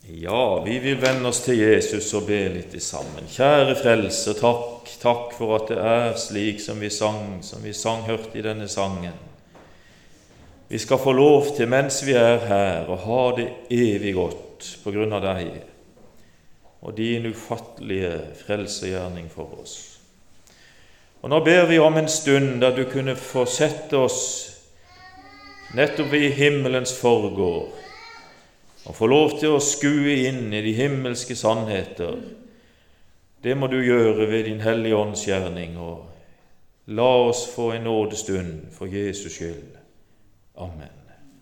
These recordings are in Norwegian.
Ja, vi vil vende oss til Jesus og be litt sammen. Kjære frelser, takk for at det er slik som vi sang hørt i denne sangen. Vi skal få lov til, mens vi er her, å ha det evig godt på grunn av deg og din ufattelige frelsergjerning for oss. Og nå ber vi om en stund der du kunne få sette oss nettopp i himmelens forgård, og få lov til å skue inn i de himmelske sannheter. Det må du gjøre ved din hellige åndsgjerning, og la oss få en nådestund for Jesus skyld. Amen.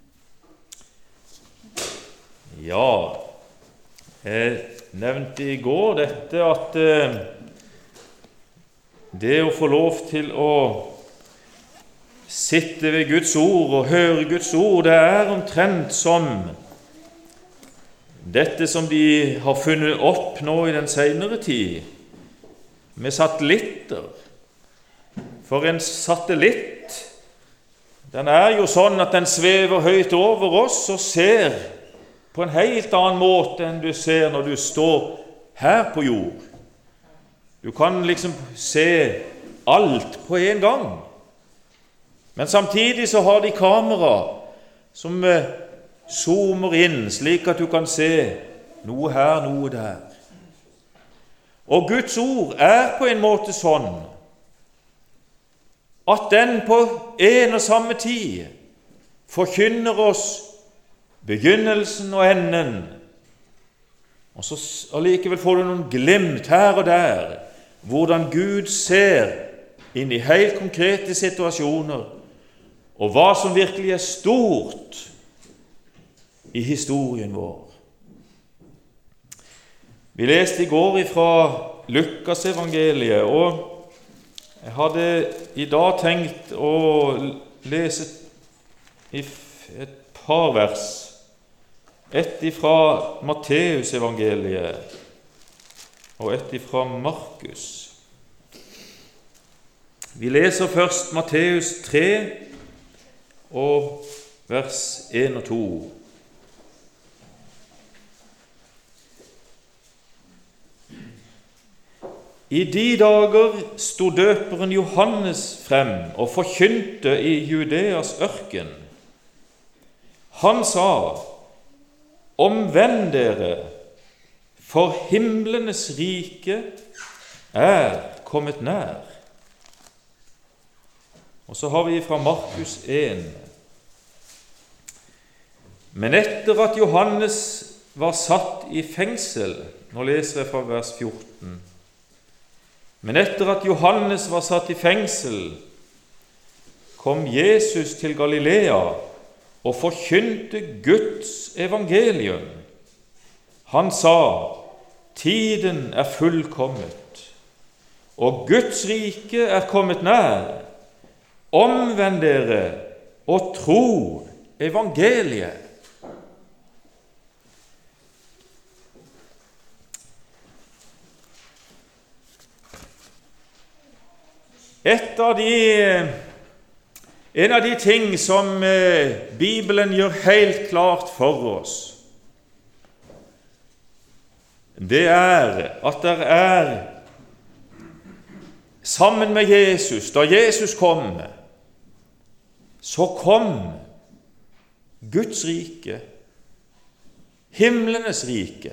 Ja, jeg nevnte i går dette at det å få lov til å sitte ved Guds ord og høre Guds ord, det er omtrent som dette som de har funnet opp nå i den senere tid, med satellitter. For en satellitt, den er jo sånn at den svever høyt over oss og ser på en helt annen måte enn du ser når du står her på jord. Du kan liksom se alt på en gang. Men samtidig så har de kamera som zoomer inn, slik at du kan se noe her, noe der. Og Guds ord er på en måte sånn at den på en og samme tid forkynner oss begynnelsen og enden, og så allikevel får du noen glimt her og der, hvordan Gud ser inn i helt konkrete situasjoner, og hva som virkelig er stort i historien vår. Vi leste i går fra Lukas evangeliet, og jeg hadde i dag tenkt å lese et par vers, ett fra Matteus evangeliet og ett fra Markus. Vi leser først Matteus 3 og vers 1 og 2. I de dager stod døperen Johannes frem og forkynte i Judeas ørken. Han sa: Omvend dere, for himlenes rike er kommet nær. Og så har vi fra Markus 1. Men etter at Johannes var satt i fengsel, nå leser jeg fra vers 14. Men etter at Johannes var satt i fengsel, kom Jesus til Galilea og forkynte Guds evangelium. Han sa: Tiden er fullkommet, og Guds rike er kommet nær. Omvend dere og tro evangeliet. En av de ting som Bibelen gjør helt klart for oss, det er at det er sammen med Jesus, da Jesus kom, så kom Guds rike, himlenes rike.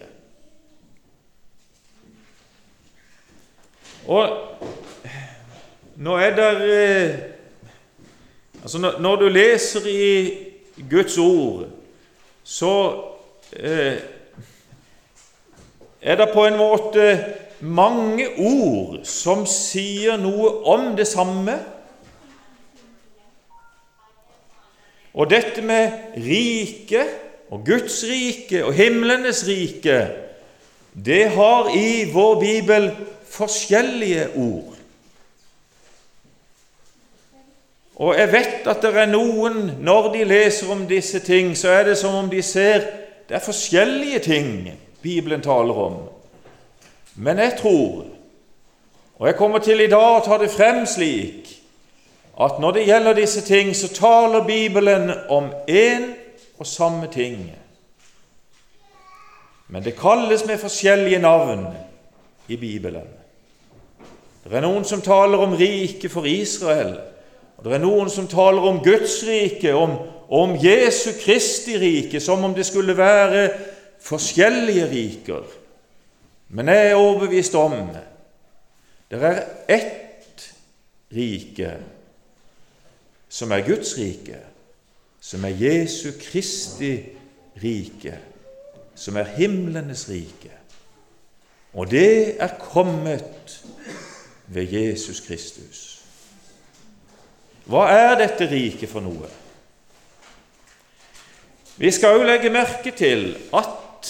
Og nå er det når du leser i Guds ord, så er det på en måte mange ord som sier noe om det samme. Og dette med rike og Guds rike og himlenes rike, det har i vår Bibel forskjellige ord. Og jeg vet at det er noen, når de leser om disse ting, så er det som om de ser det er forskjellige ting Bibelen taler om. Men jeg tror, og jeg kommer til i dag å ta det frem slik, at når det gjelder disse ting, så taler Bibelen om en og samme ting. men det kalles med forskjellige navn i Bibelen. Det er noen som taler om riket for Israel, og det er noen som taler om Guds rike, om Jesu Kristi rike, som om det skulle være forskjellige riker. Men jeg er overbevist om det er ett rike som er Guds rike, som er Jesu Kristi rike, som er himlenes rike. Og det er kommet ved Jesus Kristus. Hva er dette riket for noe? Vi skal jo legge merke til at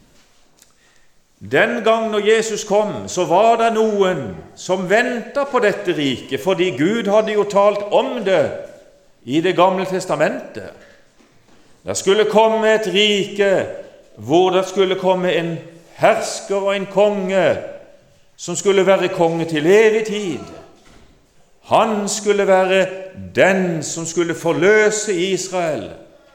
den gang når Jesus kom, så var det noen som ventet på dette riket, fordi Gud hadde jo talt om det i Det gamle testamentet. Det skulle komme et rike hvor det skulle komme en hersker og en konge som skulle være konge til evig tid. Han skulle være den som skulle forløse Israel.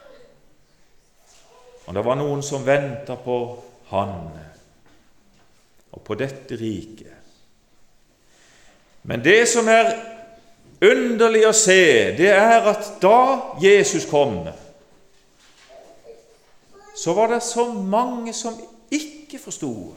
Og det var noen som ventet på han og på dette riket. Men det som er underlig å se, det er at da Jesus kom, så var det så mange som ikke forstod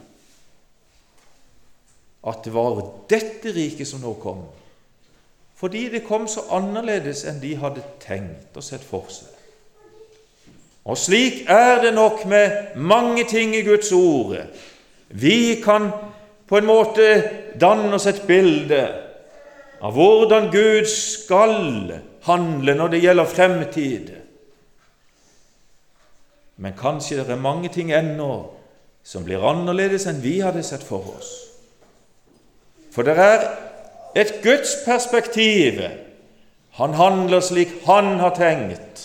at det var dette riket som nå kom, fordi det kom så annerledes enn de hadde tenkt og sett for seg. Og slik er det nok med mange ting i Guds ord. Vi kan på en måte danne oss et bilde av hvordan Gud skal handle når det gjelder fremtid. Men kanskje det er mange ting ennå som blir annerledes enn vi hadde sett for oss. For det er et Guds perspektiv. Han handler slik han har tenkt.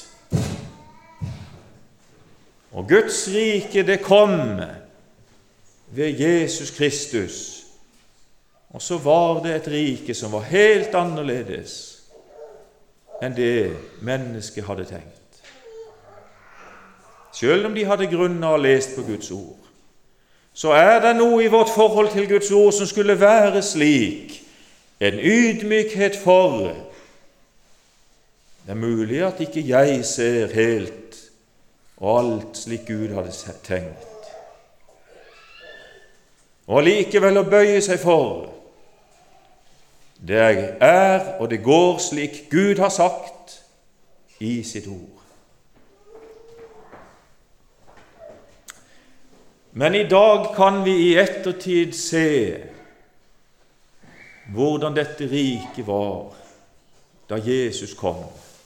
Og Guds rike, det kom ved Jesus Kristus. Og så var det et rike som var helt annerledes enn det mennesket hadde tenkt. Selv om de hadde grunnet og lest på Guds ord, så er det noe i vårt forhold til Guds ord som skulle være slik, en ydmykhet for. Det er mulig at ikke jeg ser helt og alt slik Gud hadde tenkt. Og allikevel å bøye seg for. Det er og det går slik Gud har sagt i sitt ord. Men i dag kan vi i ettertid se hvordan dette riket var da Jesus kom.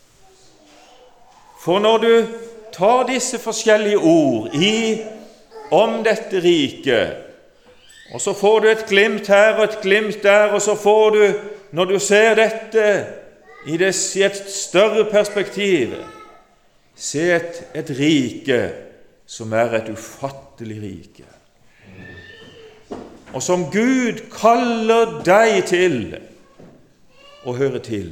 For når du tar disse forskjellige ord om dette riket, og så får du et glimt her og et glimt der, og så får du, når du ser dette i et større perspektiv, se et rike som er et ufattelig rike, og som Gud kaller deg til å høre til.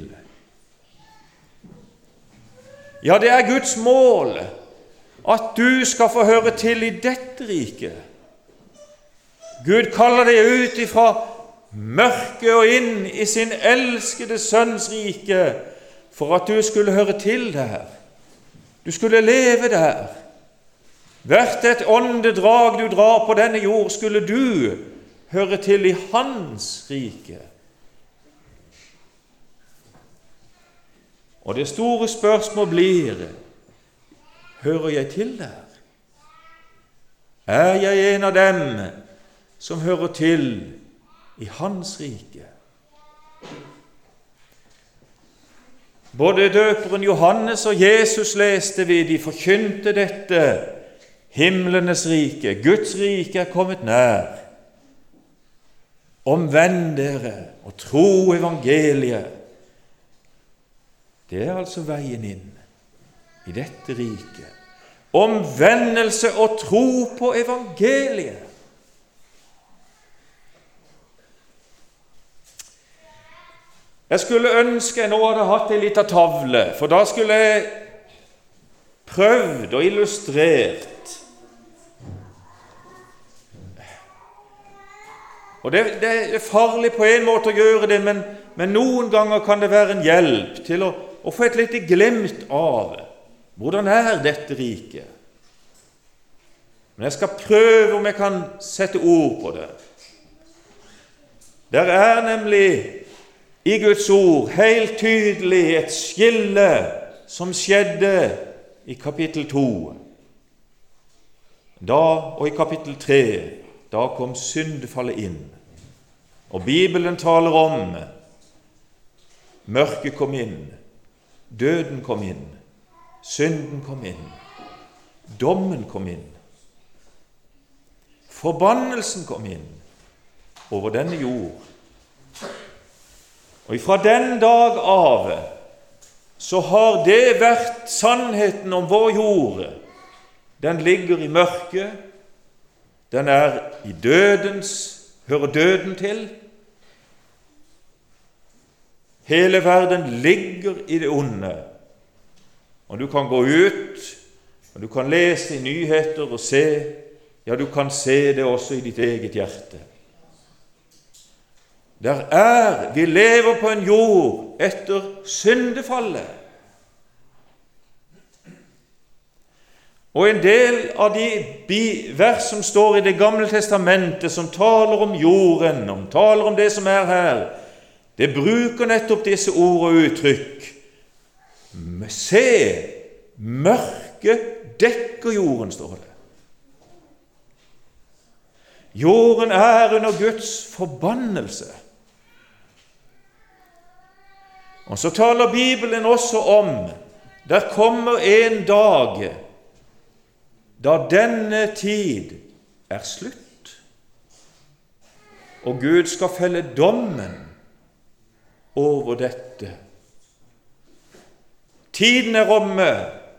Ja, det er Guds mål at du skal få høre til i dette riket. Gud kaller deg ut ifra mørket og inn i sin elskede sønns rike for at du skulle høre til der. Du skulle leve der. Hvert et åndedrag du drar på denne jord, skulle du høre til i hans rike. Og det store spørsmål blir, hører jeg til der? Er jeg en av dem som hører til i hans rike? Både døperen Johannes og Jesus leste vi, de forkynte dette, himlenes rike, Guds rike er kommet nær. Omvend dere og tro evangeliet. Det er altså veien inn i dette riket. Omvendelse og tro på evangeliet. Jeg skulle ønske jeg nå hadde hatt en liten tavle, for da skulle jeg prøvd og illustrert Og det er farlig på en måte å gjøre det, men noen ganger kan det være en hjelp til å få et lite glimt av hvordan er dette riket. Men jeg skal prøve om jeg kan sette ord på det. Der er nemlig i Guds ord helt tydelig et skille som skjedde i kapittel 2. Og i kapittel 3, da kom syndefallet inn. Og Bibelen taler om mørket kom inn, døden kom inn, synden kom inn, dommen kom inn, forbannelsen kom inn over denne jord. Og ifra den dag av så har det vært sannheten om vår jord. Den ligger i mørket, den er i hører døden til. Hele verden ligger i det onde. Og du kan gå ut, og du kan lese i nyheter og se, ja, du kan se det også i ditt eget hjerte. Vi lever på en jord etter syndefallet. Og en del av de vers som står i Det gamle testamentet, som taler om jorden, som taler om det som er her, det bruker nettopp disse ord og uttrykk. Se, mørket dekker jorden, står det. Jorden er under Guds forbannelse. Og så taler Bibelen også om, der kommer en dag da denne tid er slutt, og Gud skal felle dommen over dette. Tiden er omme,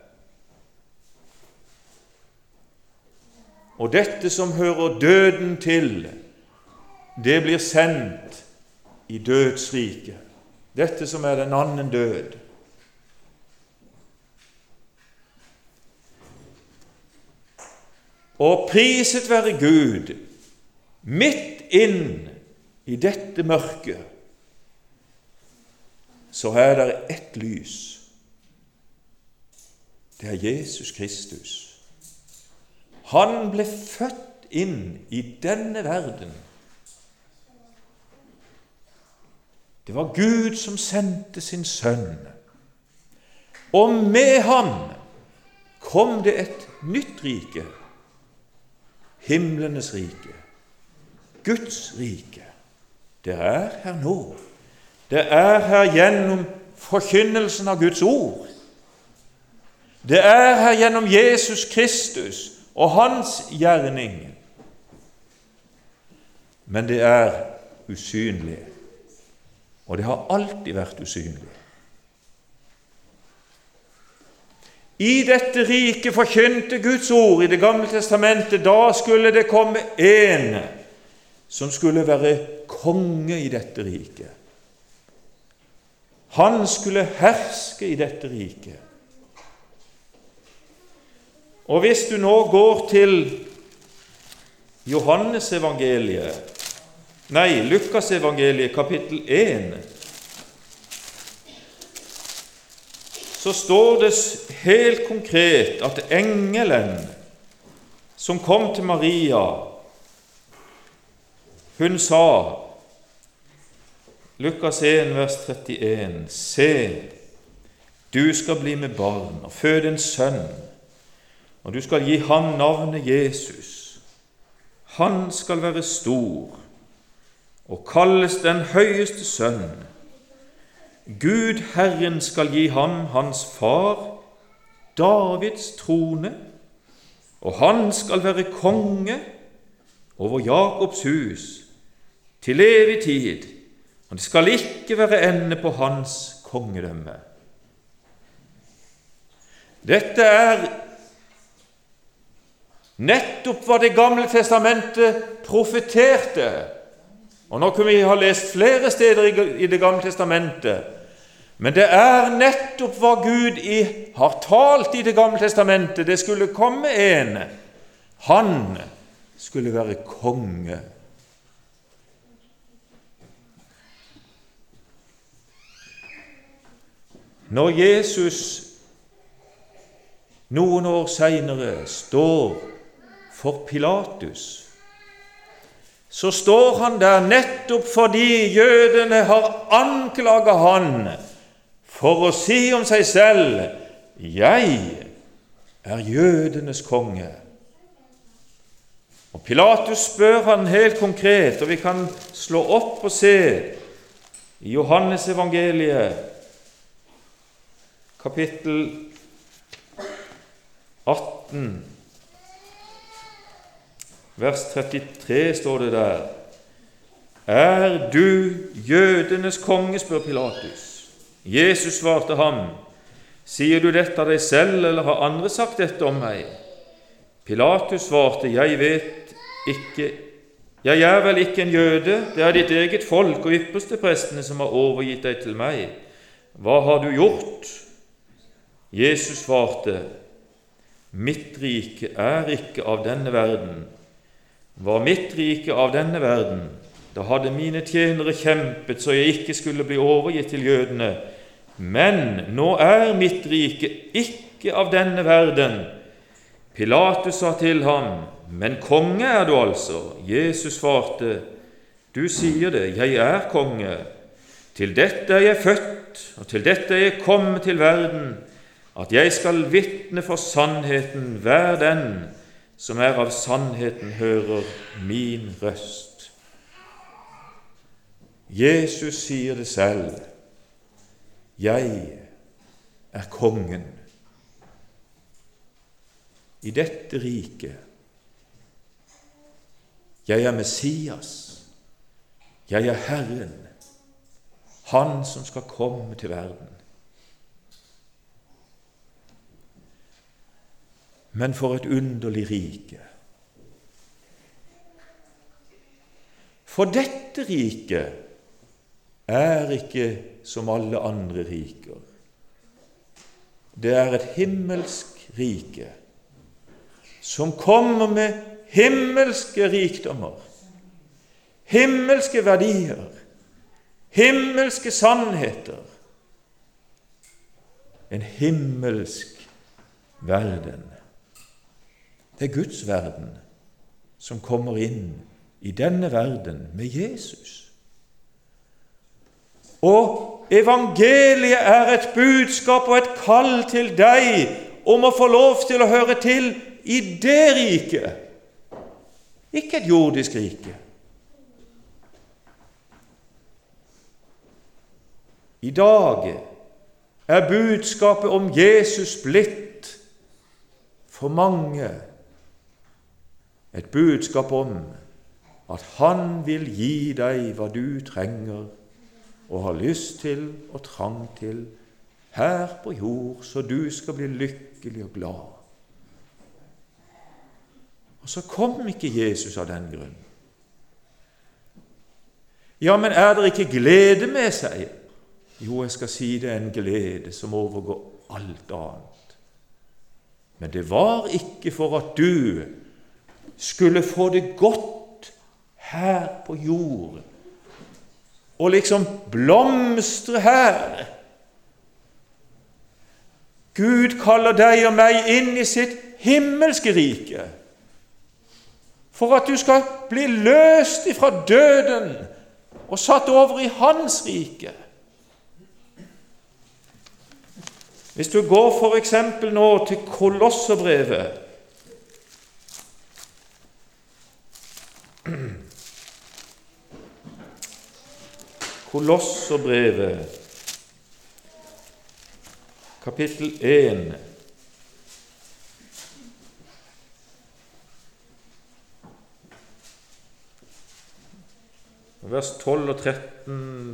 og dette som hører døden til, det blir sendt i dødsriket. Dette som er den annen død. Og priset være Gud, midt inn i dette mørket, så er det ett lys. Det er Jesus Kristus. Han ble født inn i denne verden. Det var Gud som sendte sin sønn. Og med ham kom det et nytt rike, himlenes rike, Guds rike. Det er her nå. Det er her gjennom forkynnelsen av Guds ord. Det er her gjennom Jesus Kristus og hans gjerning. Men det er usynlig, og det har alltid vært usynlig. I dette riket forkynte Guds ord i Det gamle testamentet. Da skulle det komme en som skulle være konge i dette riket. Han skulle herske i dette riket. Og hvis du nå går til Lukas evangeliet kapittel 1, så står det helt konkret at engelen som kom til Maria, hun sa, Lukas 1, vers 31, se, du skal bli med barn og føde en sønn, og du skal gi ham navnet Jesus. Han skal være stor og kalles den høyeste sønn. Gud Herren skal gi ham hans far, Davids trone, og han skal være konge over Jakobs hus til evig tid, og det skal ikke være ende på hans kongedømme. Dette er nettopp hva Det gamle testamentet profeterte. Og nå kunne vi ha lest flere steder i Det gamle testamentet, men det er nettopp hva Gud har talt i Det gamle testamentet. Det skulle komme en. Han skulle være konge. Når Jesus noen år senere står for Pilatus, så står han der nettopp fordi jødene har anklaget han for å si om seg selv: «Jeg er jødenes konge». Og Pilatus spør han helt konkret, og vi kan slå opp og se i Johannes evangeliet, kapittel 18, vers 33 står det der: «Er du jødenes konge?» spør Pilatus. Jesus svarte ham: «Sier du dette av deg selv, eller har andre sagt dette om meg?» Pilatus svarte: «Jeg vet ikke. Jeg er vel ikke en jøde? Det er ditt eget folk og yppersteprestene som har overgitt deg til meg. Hva har du gjort?» Jesus svarte: «Mitt rike er ikke av denne verden. Var mitt rike av denne verden, da hadde mine tjenere kjempet så jeg ikke skulle bli overgitt til jødene. Men nå er mitt rike ikke av denne verden.» Pilatus sa til ham: «Men konge er du altså?» Jesus svarte: «Du sier det, jeg er konge. Til dette er jeg født, og til dette er jeg kommet til verden, at jeg skal vitne for sannheten. Hver den som er av sannheten, hører min røst.» Jesus sier det selv: «Jeg er kongen i dette riket. Jeg er Messias. Jeg er Herren, Han som skal komme til verden.» Men for et underlig rike! For dette riket er ikke som alle andre riker. Det er et himmelsk rike som kommer med himmelske rikdommer, himmelske verdier, himmelske sannheter. En himmelsk verden. Det er Guds verden som kommer inn i denne verden med Jesus. Og evangeliet er et budskap og et kall til deg om å få lov til å høre til i det riket, ikke et jordisk rike. I dag er budskapet om Jesus blitt for mange et budskap om at han vil gi deg hva du trenger og har lyst til og trang til her på jord, så du skal bli lykkelig og glad. Og så kom ikke Jesus av den grunn. Ja, men er det ikke glede med seg? Jo, jeg skal si det er en glede som overgår alt annet. Men det var ikke for at du skulle få det godt her på jord, og liksom blomstre her. Gud kaller deg og meg inn i sitt himmelske rike, for at du skal bli løst ifra døden og satt over i hans rike. Hvis du går for eksempel nå til Kolosserbrevet, Kolosserbrevet, kapittel 1, vers 12 og 13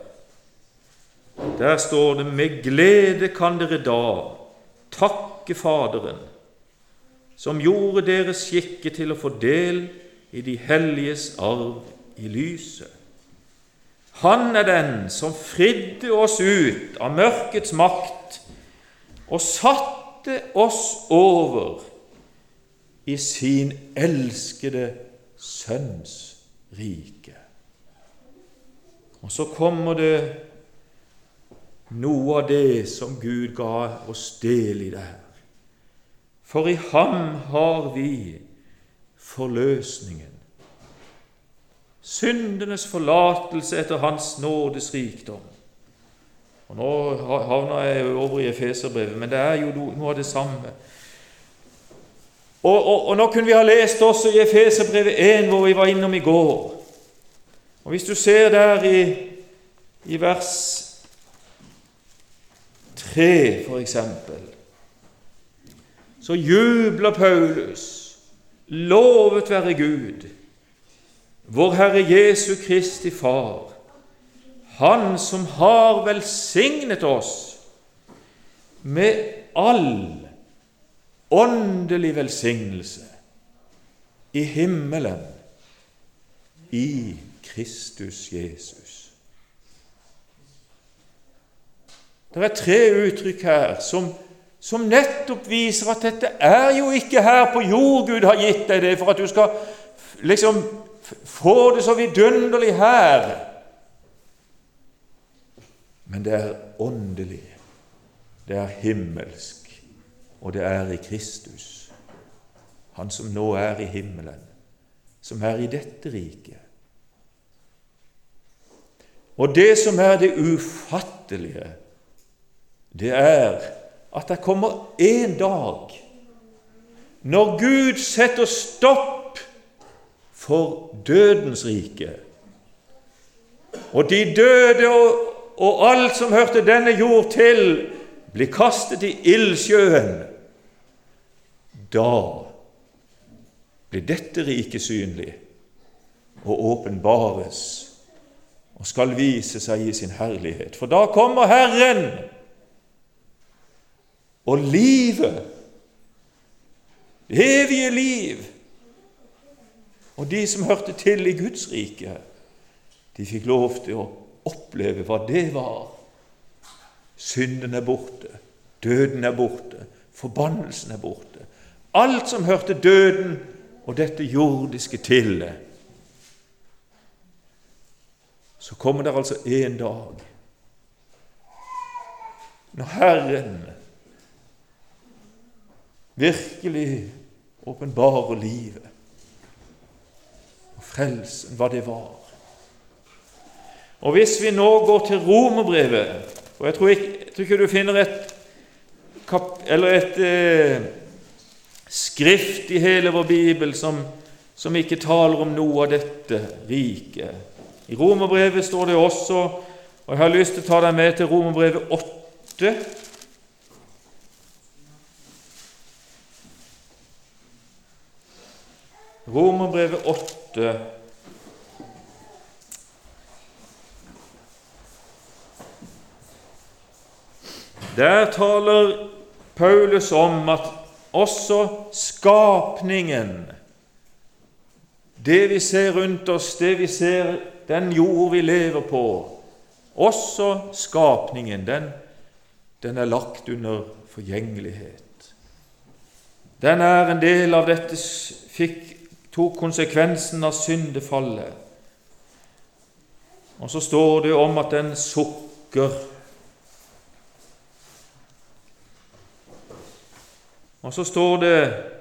der står det: «Med glede kan dere da takke Faderen, som gjorde dere skikket til å få del i de helliges arv i lyset. Han er den som fridde oss ut av mørkets makt og satte oss over i sin elskede sønns rike.» Og så kommer det noe av det som Gud ga oss del i det her. For i ham har vi forløsningen, syndenes forlatelse etter hans nådes rikdom. Og nå havner jeg over i Efeserbrevet, men det er jo noe av det samme. Og nå kunne vi ha lest også i Efeserbrevet 1, hvor vi var innom i går. Og hvis du ser der i vers 3 for eksempel, så jubler Paulus: lovet være Gud, vår Herre Jesu Kristi Far, Han som har velsignet oss med all åndelig velsignelse i himmelen i Kristus Jesus. Det er 3 uttrykk her som nettopp viser at dette er jo ikke her på jord Gud har gitt deg det for at du skal liksom få det så vidunderlig her. Men det er åndelig, det er himmelsk, og det er i Kristus, Han som nå er i himmelen, som er i dette riket. Og det som er det ufattelige, det er at det kommer en dag når Gud setter stopp for dødens rike, og de døde og alt som hørte denne jord til, blir kastet i ildsjøen. Da blir dette riket synlig og åpenbares og skal vise seg i sin herlighet. For da kommer Herren, og livet, det evige liv, og de som hørte til i Guds rike, de fikk lov til å oppleve hva det var. Synden er borte, døden er borte, forbannelsen er borte. Alt som hørte døden og dette jordiske til. Så kommer det altså en dag når Herren virkelig åpenbarer livet og frelsen, hva det var. Og hvis vi nå går til Romerbrevet, og jeg tror ikke du finner et skrift i hele vår Bibel som ikke taler om noe av dette riket. I Romerbrevet står det også, og jeg har lyst til å ta deg med til Romerbrevet 8. Romerbrevet 8. Der taler Paulus om at også skapningen, det vi ser rundt oss, det vi ser, den jord vi lever på, også skapningen, den er lagt under forgjengelighet. Den er en del av dette, tok konsekvensen av syndefallet. Og så står det om at den sukker. Og så står det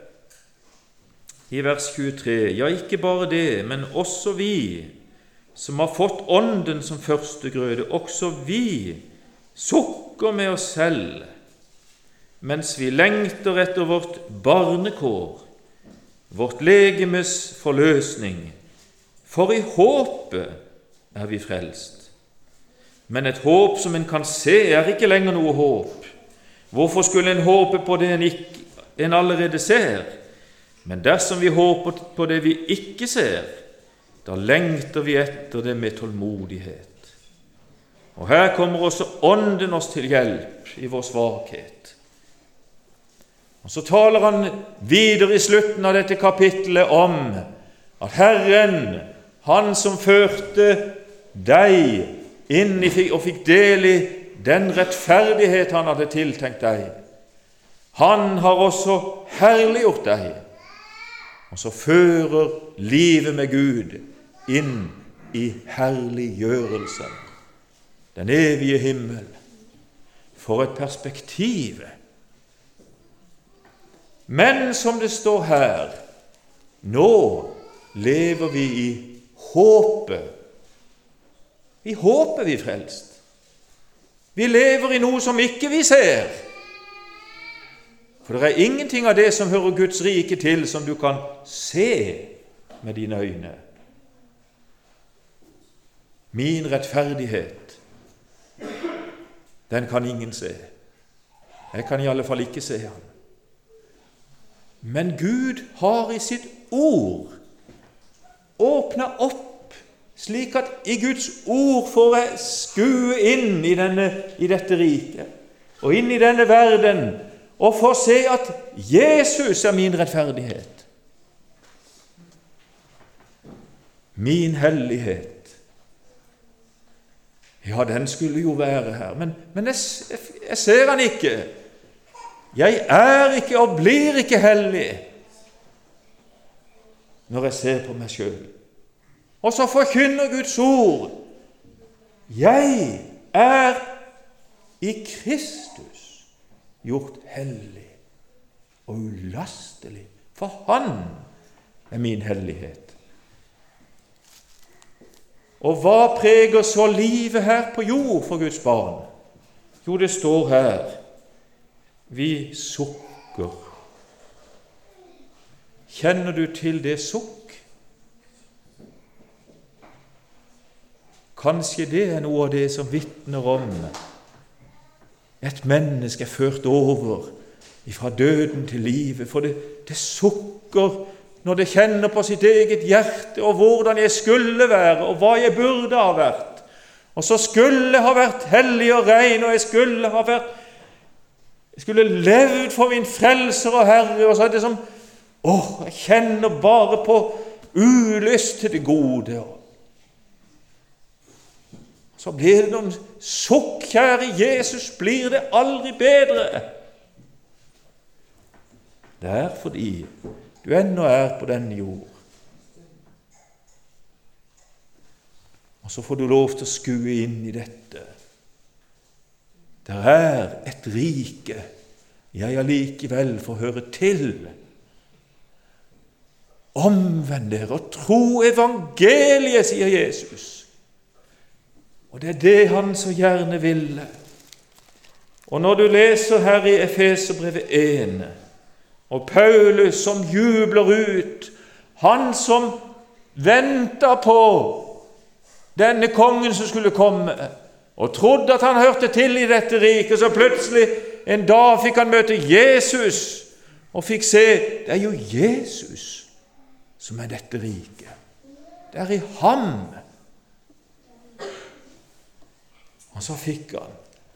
i vers 23, ja, ikke bare det, men også vi, som har fått ånden som førstegrøde, også vi sukker med oss selv, mens vi lengter etter vårt barnekår, vårt legemes forløsning, for i håpet er vi frelst. Men et håp som en kan se, er ikke lenger noe håp. Hvorfor skulle en håpe på det en allerede ser? Men dersom vi håper på det vi ikke ser, da lengter vi etter det med tålmodighet. Og her kommer også ånden oss til hjelp i vår svakhet. Og så taler han videre i slutten av dette kapittelet om at Herren, han som førte deg inn og fikk del i den rettferdighet han hadde tiltenkt deg, han har også herliggjort deg, og så fører livet med Gud inn i herliggjørelsen, den evige himmel, For et perspektiv! Men som det står her, nå lever vi i håpet. I håpet vi frelst. Vi lever i noe som ikke vi ser. For det er ingenting av det som hører Guds rike til, som du kan se med dine øyne. Min rettferdighet, den kan ingen se. Jeg kan i alle fall ikke se han. Men Gud har i sitt ord åpnet opp, slik at i Guds ord får jeg skue inn i dette riket, og inn i denne verden, og får se at Jesus er min rettferdighet. Min hellighet. Ja, den skulle jo være her, men jeg ser han ikke. Jeg er ikke og blir ikke hellig når jeg ser på meg selv. Og så forkynner Guds ord. Jeg er i Kristus gjort hellig og ulastelig, for han er min hellighet. Og hva preger så livet her på jord for Guds barn? Jo, det står her, vi sukker. Kjenner du til det sukk? Kanskje det er noe av det som vitner om et menneske er ført over fra døden til livet, for det sukker når det kjenner på sitt eget hjerte og hvordan jeg skulle være og hva jeg burde ha vært. Og så skulle ha vært hellig og ren, og jeg skulle levd for min frelser og Herre, og så er det som, jeg kjenner bare på ulyst til det gode. Så blir det noen sukk, kjære Jesus, blir det aldri bedre. Det er fordi du ennå er på denne jord. Og så får du lov til å skue inn i dette. Det er et rike jeg allikevel får høre til. Omvend dere og tro evangeliet, sier Jesus. Og det er det han så gjerne ville. Og når du leser her i Efeserbrevet 1, og Paulus som jubler ut, han som ventet på denne kongen som skulle komme, og trodde at han hørte til i dette riket, så plutselig en dag fikk han møte Jesus, og fikk se, det er jo Jesus som er dette riket. Det er i ham. Og så fikk han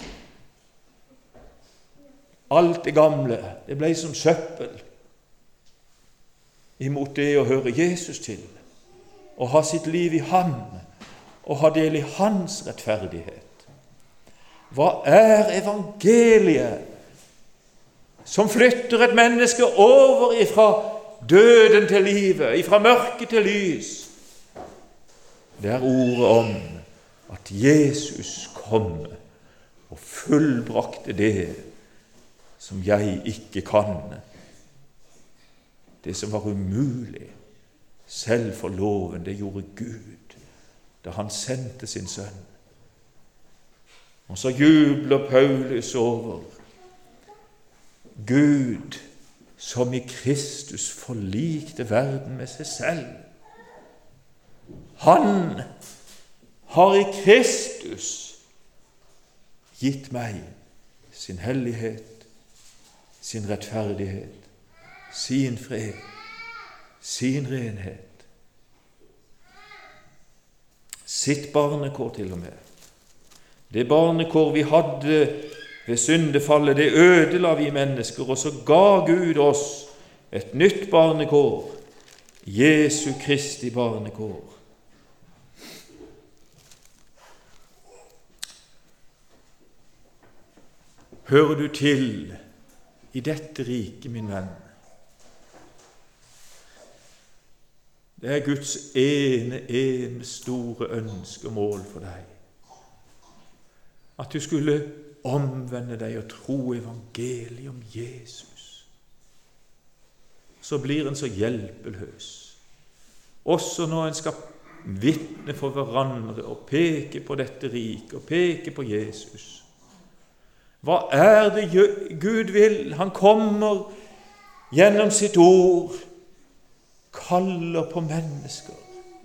alt det gamle. Det ble som søppel imot det å høre Jesus til, og ha sitt liv i ham, og ha del i hans rettferdighet. Hva er evangeliet som flytter et menneske over ifra døden til livet, ifra mørke til lys? Det er ordet om at Jesus kom og fullbrakte det som jeg ikke kan. Det som var umulig, selv for loven, det gjorde Gud da han sendte sin sønn. Og så jubler Paulus over Gud som i Kristus forlikte verden med seg selv. Han har i Kristus gitt meg sin hellighet, sin rettferdighet, sin fred, sin renhet, sitt barnekår til og med. Det barnekår vi hadde ved syndefallet, det ødela vi mennesker, og så ga Gud oss et nytt barnekår, Jesu Kristi barnekår. Hører du til i dette riket, min venn? Det er Guds ene store ønske og mål for deg. At du skulle omvende deg og tro evangeliet om Jesus, så blir en så hjelpeløs. Også når en skal vitne for hverandre og peke på dette riket og peke på Jesus. Hva er det Gud vil? Han kommer gjennom sitt ord, kaller på mennesker,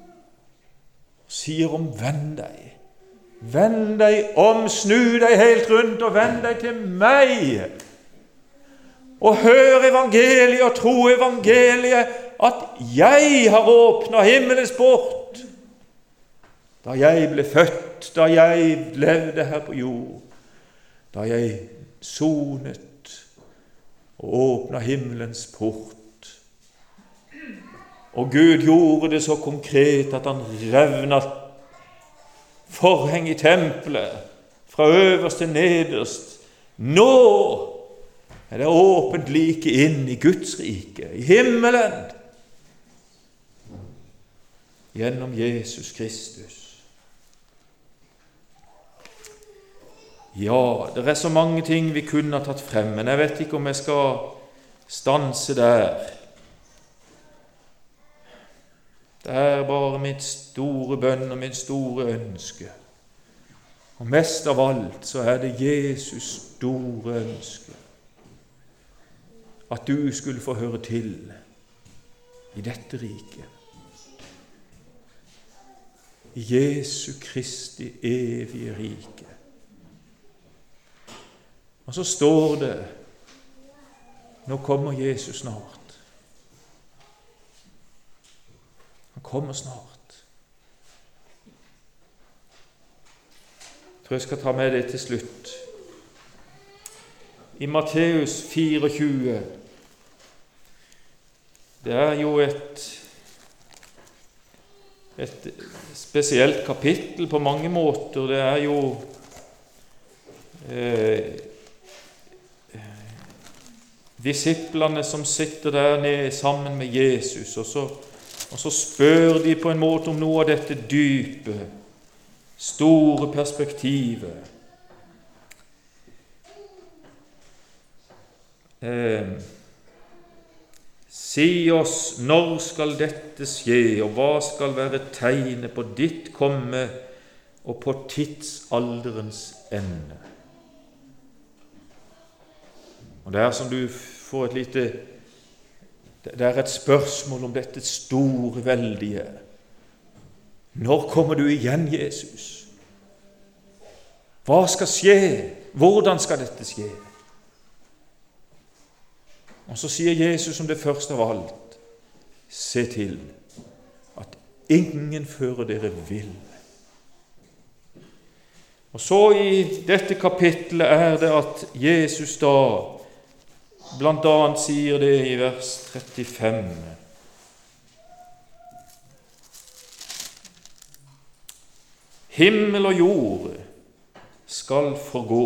sier omvend deg. Vend deg om, snu deg helt rundt og vend deg til meg. Og hør evangeliet og tro evangeliet, at jeg har åpnet himmelens port. Da jeg ble født, da jeg levde her på jord, da jeg sonet og åpnet himmelens port. Og Gud gjorde det så konkret at han revnet forheng i tempelet, fra øverst til nederst. Nå er det åpent like inn i Guds rike, i himmelen, gjennom Jesus Kristus. Ja, det er så mange ting vi kunne ha tatt frem, men jeg vet ikke om jeg skal stanse der. Det er bare mitt store bønn og mitt store ønske. Og mest av alt så er det Jesus store ønske. At du skulle få høre til i dette riket. I Jesu Kristi evige rike. Og så står det, nå kommer Jesus snart. Han kommer snart. Jeg tror jeg skal ta med det til slutt. I Matteus 24, det er jo et spesielt kapittel på mange måter. Det er jo disiplene som sitter der nede sammen med Jesus, og så spør de på en måte om noe av dette dype, store perspektivet. Si oss, når skal dette skje, og hva skal være tegnet på ditt komme og på tidsalderens ende? Og det er som du får et lite, det er et spørsmål om dette store, veldige. Når kommer du igjen, Jesus? Hva skal skje? Hvordan skal dette skje? Og så sier Jesus som det første av alt, se til at ingen fører dere vill. Og så i dette kapittelet er det at Jesus da blant annet sier det i vers 35. Himmel og jord skal forgå,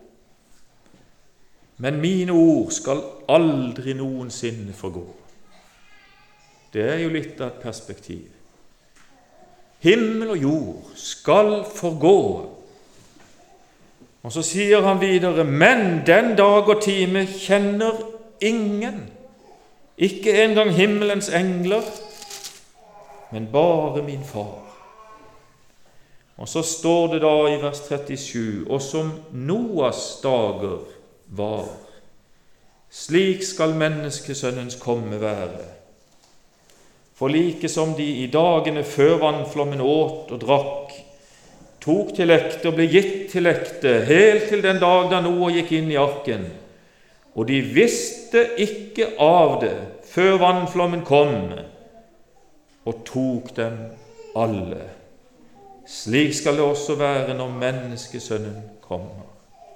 men mine ord skal aldri noensinne forgå. Det er jo litt av et perspektiv. Himmel og jord skal forgå. Og så sier han videre, men den dag og time kjenner ingen, ikke engang himmelens engler, men bare min far. Og så står det da i vers 37, og som Noas dager var, slik skal menneskesønnens komme være. For like som de i dagene før vannflommen åt og drakk, tok til ekte og ble gitt til ekte, helt til den dag da Noah gikk inn i arken. Og de visste ikke av det før vannflommen kom, og tok dem alle. Slik skal det også være når menneskesønnen kommer.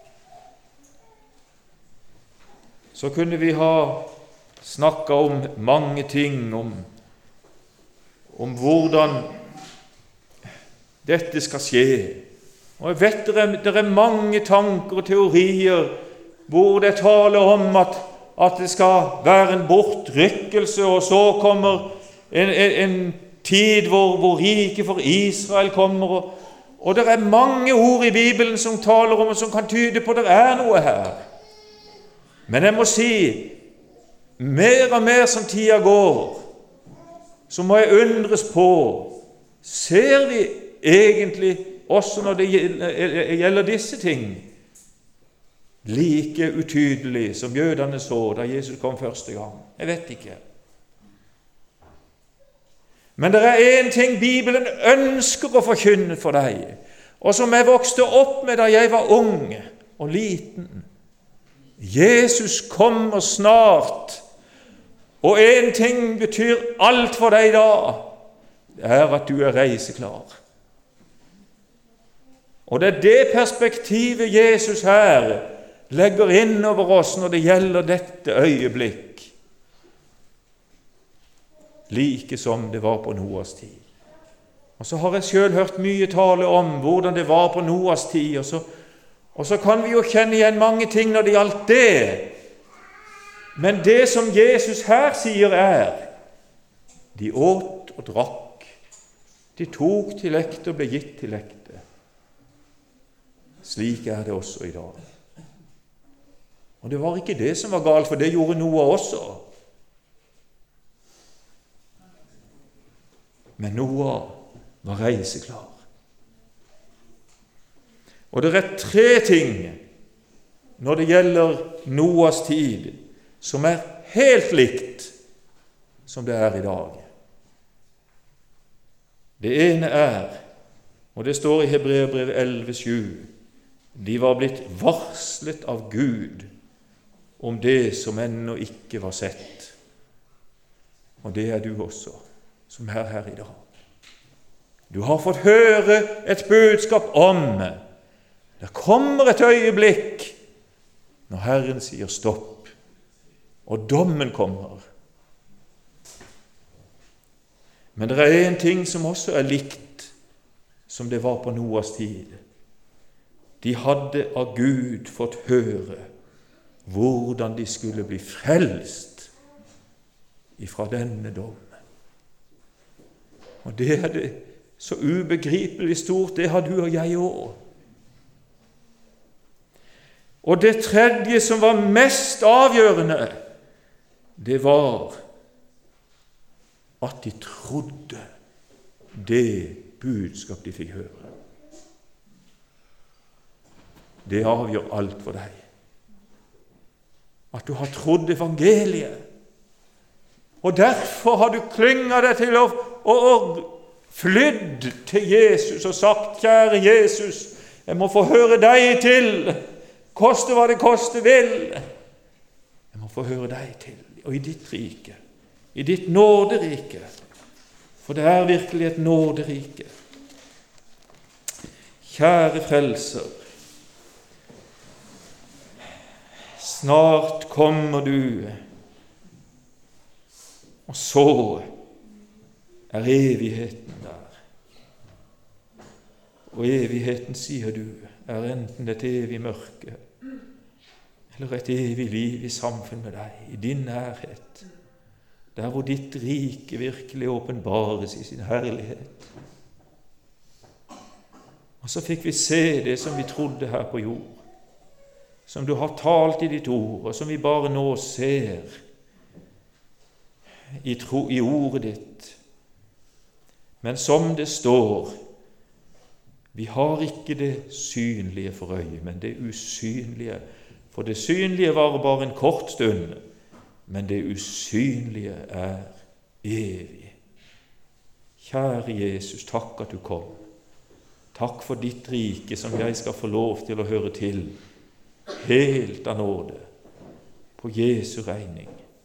Så kunne vi ha snakket om mange ting, om hvordan dette skal skje. Og jeg vet det er mange tanker og teorier hvor det taler om at det skal være en bortrykkelse, og så kommer en tid hvor riket for Israel kommer, Og det er mange ord i Bibelen som taler om, og som kan tyde på at det er noe her. Men jeg må si, mer og mer som tida går, så må jeg undres på, ser vi egentlig også når det gjelder disse ting, like utydelig som jødene så da Jesus kom første gang? Jeg vet ikke. Men det er en ting Bibelen ønsker å forkynne for deg, og som jeg vokste opp med da jeg var ung og liten. Jesus kommer snart, og en ting betyr alt for deg da, det er at du er reiseklar. Og det er det perspektivet Jesus her legger inn over oss når det gjelder dette øyeblikk, like som det var på Noas tid. Og så har jeg selv hørt mye tale om hvordan det var på Noas tid, og så kan vi jo kjenne igjen mange ting når det gjaldt det. Men det som Jesus her sier er, de åt og drakk, de tok til ekte og ble gitt til ekte. Slik er det også i dag. Og det var ikke det som var galt, for det gjorde Noah også. Men Noah var reiseklar. Og det er 3 ting når det gjelder Noas tid som er helt likt som det er i dag. Det ene er, og det står i Hebreerbrevet 11:7, de var blitt varslet av Gud om det som ennå ikke var sett. Og det er du også, som er her i dag. Du har fått høre et budskap om det kommer et øyeblikk når Herren sier stopp, og dommen kommer. Men det er en ting som også er likt som det var på Noas tid. De hadde av Gud fått høre hvordan de skulle bli frelst ifra denne dom. Og det er det så ubegripelig stort, det har du og jeg også. Og det tredje som var mest avgjørende, det var at de trodde det budskap de fikk høre. Det avgjør alt for deg. At du har trodd evangeliet. Og derfor har du klynget deg til og flydd til Jesus og sagt, kjære Jesus, jeg må få høre deg til, koste hva det koste vil. Jeg må få høre deg til, og i ditt rike, i ditt nåderike, for det er virkelig et nåderike. Kjære frelser, snart kommer du, og så er evigheten der. Og evigheten, sier du, er enten et evig mørke, eller et evig liv i samfunn med deg, i din nærhet, der hvor ditt rike virkelig åpenbares i sin herlighet. Og så fikk vi se det som vi trodde her på jord, som du har talt i ditt ord, og som vi bare nå ser i ordet ditt. Men som det står, vi har ikke det synlige for øye, men det usynlige. For det synlige varer bare en kort stund, men det usynlige er evig. Kjære Jesus, takk at du kom. Takk for ditt rike som jeg skal få lov til å høre til, helt av nåde, på Jesu regning.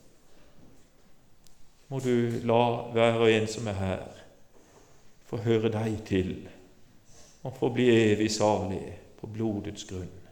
Må du la hver og en som er her, få høre deg til, og få bli evig salig på blodets grunn.